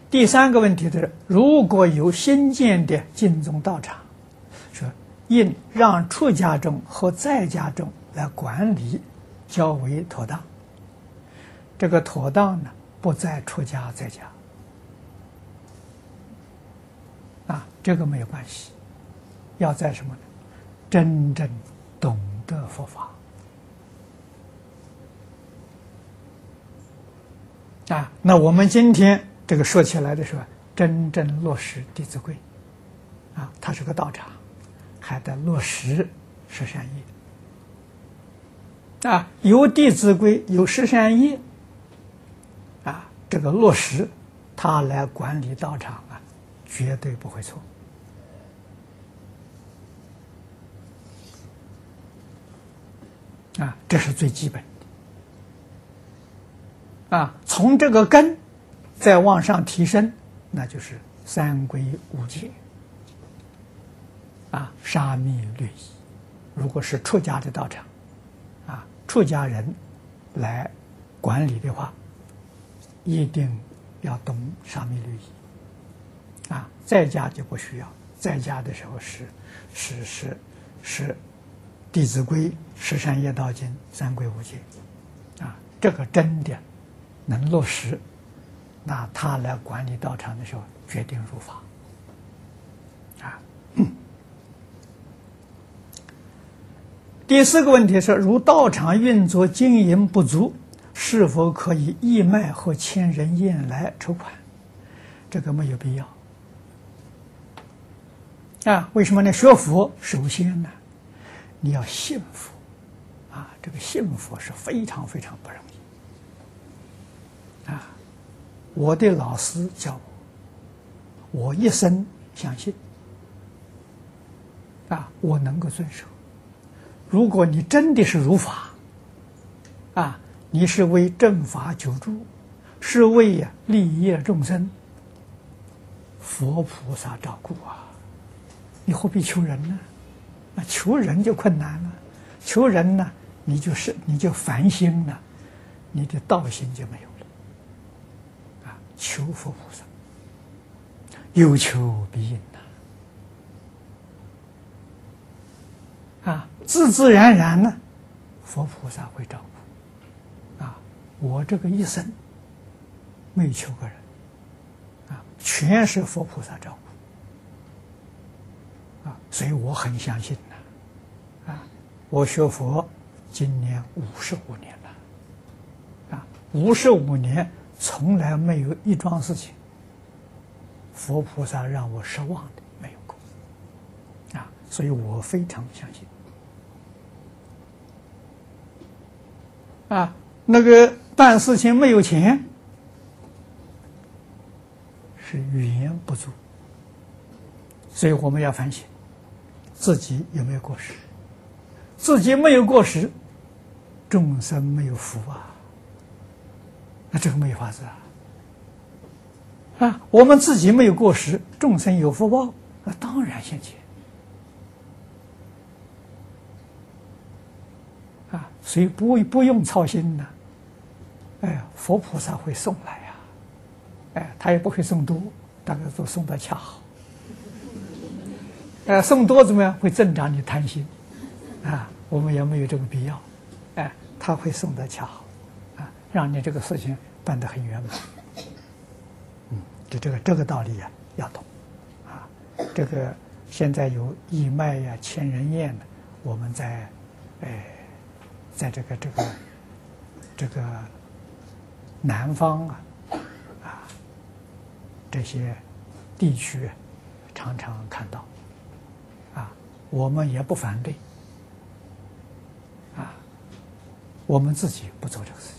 第三个问题是，如果有新建的净宗道场，说应让出家众和在家众来管理，较为妥当。这个妥当呢，不在出家在家，这个没有关系，要在什么呢？真正懂得佛法那我们今天这个说起来的时候，真正落实《弟子规》它是个道场，还得落实十善业有《弟子规》，有十善业这个落实，他来管理道场绝对不会错这是最基本的从这个根再往上提升，那就是三规五戒沙弥律仪。如果是出家的道场出家人来管理的话，一定要懂沙弥律仪在家就不需要，在家的时候是弟子规、十善业道经、三规五戒这个真的能落实，那他来管理道场的时候决定如法第四个问题是，如道场运作经营不足，是否可以义卖或千人宴来筹款？这个没有必要为什么呢？学佛首先呢，你要信佛这个信佛是非常非常不容易我的老师教我一生相信我能够遵守。如果你真的是如法你是为正法久住，是为利益众生，佛菩萨照顾你何必求人呢？求人就困难了，求人呢，你就烦心了，你的道心就没有了求佛菩萨，有求必应自自然然呢，佛菩萨会照顾我这个一生没求个人全是佛菩萨照顾所以我很相信我学佛今年55年了55年从来没有一桩事情佛菩萨让我失望的没有过所以我非常相信那个办事情没有钱是缘不足，所以我们要反省自己有没有过失。自己没有过失，众生没有福那这个没有法子我们自己没有过失，众生有福报，那当然现前所以不用操心的佛菩萨会送来他也不会送多，大概都送到恰好送多怎么样？会增长你贪心我们也没有这个必要他会送到恰好让你这个事情办得很圆满这个道理要懂这个现在有义卖千人宴的，我们在这个南方这些地区常常看到我们也不反对我们自己不做这个事情